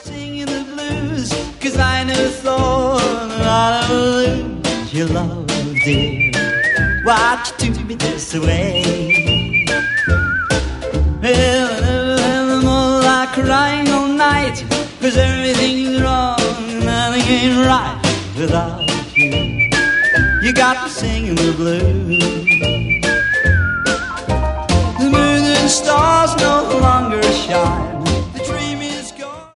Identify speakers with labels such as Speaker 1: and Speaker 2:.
Speaker 1: singing the blues, 'cause I never thought that I'd ever lose your love, dear. Why'd you do me this way? Well, I never had them all like crying all night, 'cause everything's wrong and nothing ain't right without you. You got me singing the blues.